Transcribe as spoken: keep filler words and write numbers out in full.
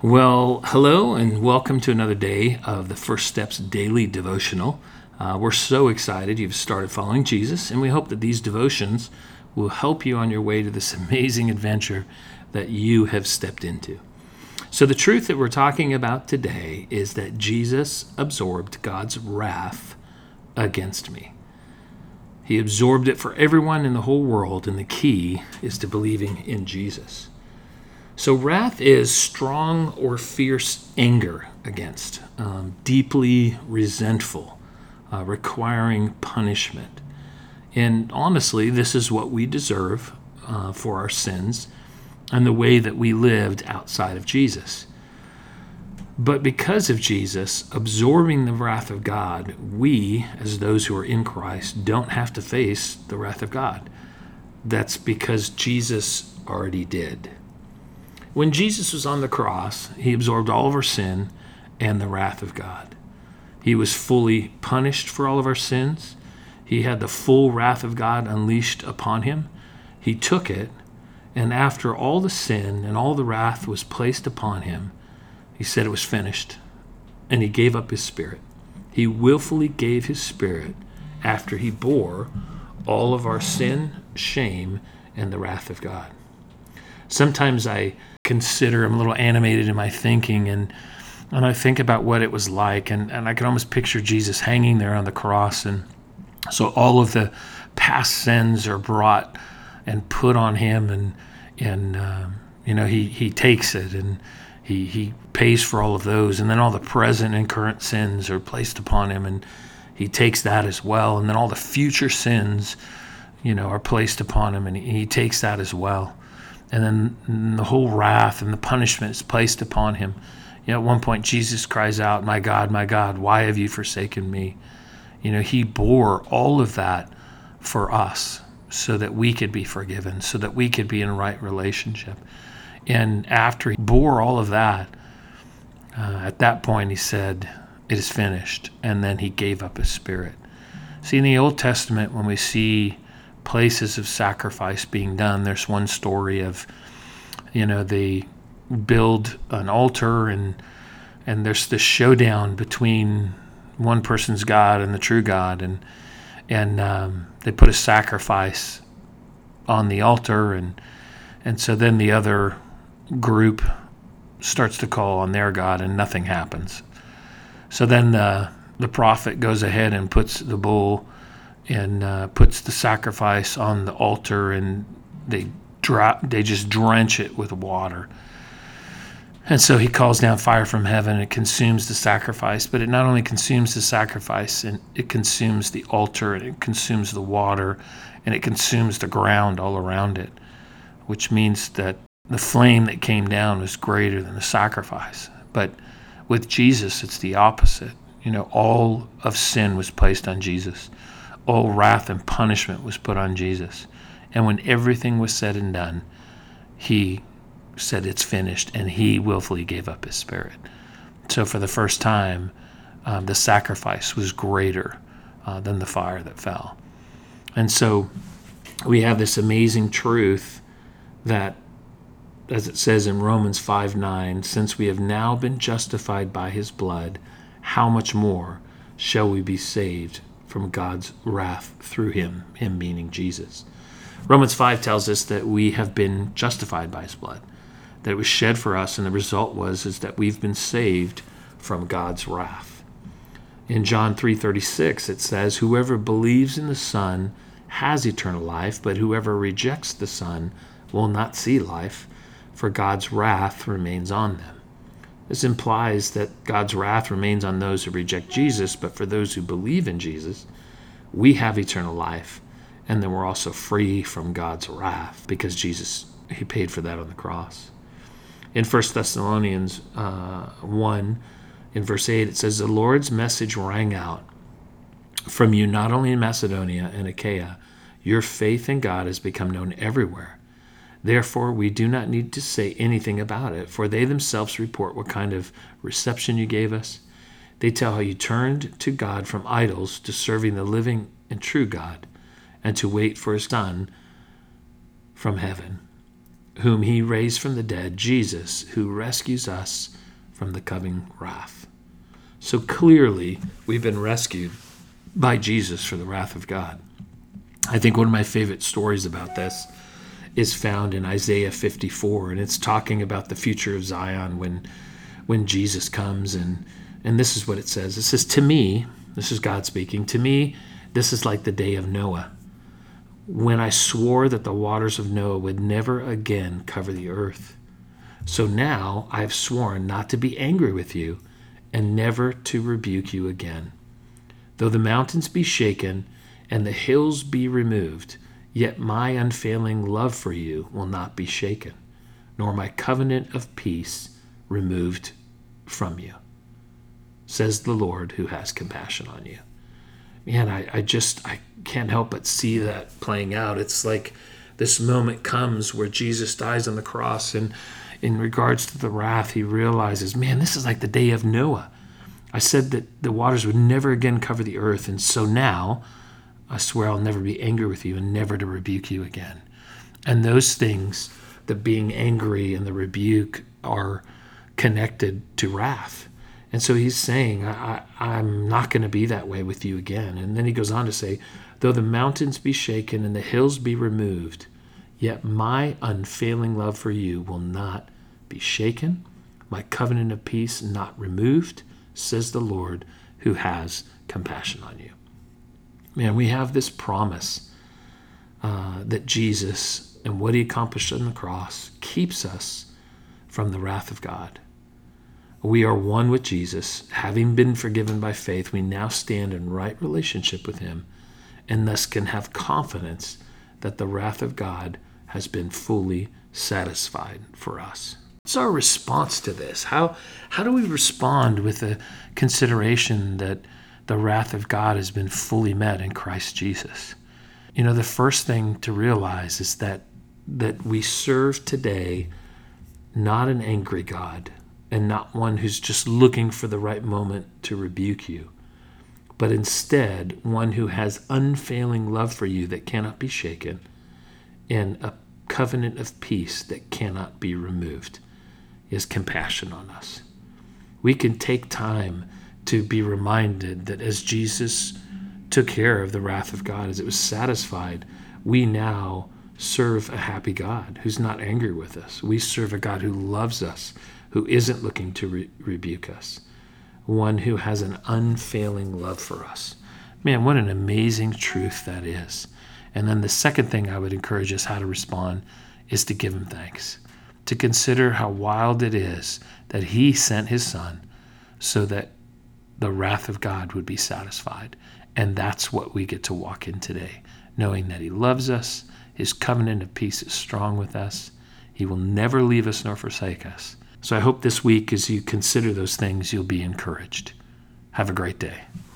Well, hello and welcome to another day of the First Steps Daily Devotional. Uh, we're so excited you've started following Jesus, and we hope that these devotions will help you on your way to this amazing adventure that you have stepped into. So the truth that we're talking about today is that Jesus absorbed God's wrath against me. He absorbed it for everyone in the whole world, and the key is to believing in Jesus. So wrath is strong or fierce anger against, um, deeply resentful, uh, requiring punishment. And honestly, this is what we deserve uh, for our sins and the way that we lived outside of Jesus. But because of Jesus absorbing the wrath of God, we, as those who are in Christ, don't have to face the wrath of God. That's because Jesus already did. When Jesus was on the cross, he absorbed all of our sin and the wrath of God. He was fully punished for all of our sins. He had the full wrath of God unleashed upon him. He took it, and after all the sin and all the wrath was placed upon him, he said it was finished, and he gave up his spirit. He willfully gave his spirit after he bore all of our sin, shame, and the wrath of God. Sometimes I consider, I'm a little animated in my thinking, and and I think about what it was like, and, and I can almost picture Jesus hanging there on the cross, and so all of the past sins are brought and put on him, and and um, you know he he takes it, and he he pays for all of those, and then all the present and current sins are placed upon him, and he takes that as well, and then all the future sins, you know, are placed upon him, and he, he takes that as well. And then the whole wrath and the punishment is placed upon him. You know, at one point, Jesus cries out, "My God, my God, why have you forsaken me?" You know, he bore all of that for us so that we could be forgiven, so that we could be in a right relationship. And after he bore all of that, uh, at that point, he said, "It is finished." And then he gave up his spirit. See, in the Old Testament, when we see places of sacrifice being done, there's one story of, you know, they build an altar, and and there's this showdown between one person's God and the true God, and and um, they put a sacrifice on the altar, and and so then the other group starts to call on their God, and nothing happens. So then the the prophet goes ahead and puts the bull and uh, puts the sacrifice on the altar, and they drop, they just drench it with water. And so he calls down fire from heaven, and it consumes the sacrifice. But it not only consumes the sacrifice, and it consumes the altar, and it consumes the water, and it consumes the ground all around it, which means that the flame that came down was greater than the sacrifice. But with Jesus, it's the opposite. You know, all of sin was placed on Jesus. All wrath and punishment was put on Jesus. And when everything was said and done, he said it's finished, and he willfully gave up his spirit. So for the first time, um, the sacrifice was greater uh, than the fire that fell. And so we have this amazing truth that, as it says in Romans five nine, since we have now been justified by his blood, how much more shall we be saved from God's wrath through him, him meaning Jesus. Romans five tells us that we have been justified by his blood, that it was shed for us, and the result was is that we've been saved from God's wrath. In John three thirty-six, it says, "Whoever believes in the Son has eternal life, but whoever rejects the Son will not see life, for God's wrath remains on them." This implies that God's wrath remains on those who reject Jesus, but for those who believe in Jesus, we have eternal life, and then we're also free from God's wrath because Jesus, he paid for that on the cross. In First Thessalonians uh, one, in verse eight, it says, "The Lord's message rang out from you not only in Macedonia and Achaia, your faith in God has become known everywhere. Therefore, we do not need to say anything about it, for they themselves report what kind of reception you gave us. They tell how you turned to God from idols to serving the living and true God, and to wait for his Son from heaven, whom he raised from the dead, Jesus, who rescues us from the coming wrath. So clearly, we've been rescued by Jesus for the wrath of God. I think one of my favorite stories about this is found in Isaiah fifty-four, and it's talking about the future of Zion when when Jesus comes, and and this is what it says. It says, "To me," this is God speaking, "to me, this is like the day of Noah, when I swore that the waters of Noah would never again cover the earth. So now I have sworn not to be angry with you and never to rebuke you again. Though the mountains be shaken and the hills be removed, yet my unfailing love for you will not be shaken, nor my covenant of peace removed from you, says the Lord who has compassion on you." Man, I, I just, I can't help but see that playing out. It's like this moment comes where Jesus dies on the cross, and in regards to the wrath, he realizes, man, this is like the day of Noah. I said that the waters would never again cover the earth, and so now I swear I'll never be angry with you and never to rebuke you again. And those things, the being angry and the rebuke, are connected to wrath. And so he's saying, I, I, I'm not going to be that way with you again. And then he goes on to say, though the mountains be shaken and the hills be removed, yet my unfailing love for you will not be shaken, my covenant of peace not removed, says the Lord who has compassion on you. Man, we have this promise uh, that Jesus and what he accomplished on the cross keeps us from the wrath of God. We are one with Jesus. Having been forgiven by faith, we now stand in right relationship with him, and thus can have confidence that the wrath of God has been fully satisfied for us. What's our response to this? How, how do we respond with the consideration that the wrath of God has been fully met in Christ Jesus? You know, the first thing to realize is that, that we serve today not an angry God, and not one who's just looking for the right moment to rebuke you, but instead one who has unfailing love for you that cannot be shaken, and a covenant of peace that cannot be removed. He has compassion on us. We can take time to be reminded that as Jesus took care of the wrath of God, as it was satisfied, we now serve a happy God who's not angry with us. We serve a God who loves us, who isn't looking to re- rebuke us, one who has an unfailing love for us. Man, what an amazing truth that is. And then the second thing I would encourage us how to respond is to give him thanks, to consider how wild it is that he sent his son so that the wrath of God would be satisfied. And that's what we get to walk in today, knowing that he loves us, his covenant of peace is strong with us, he will never leave us nor forsake us. So I hope this week, as you consider those things, you'll be encouraged. Have a great day.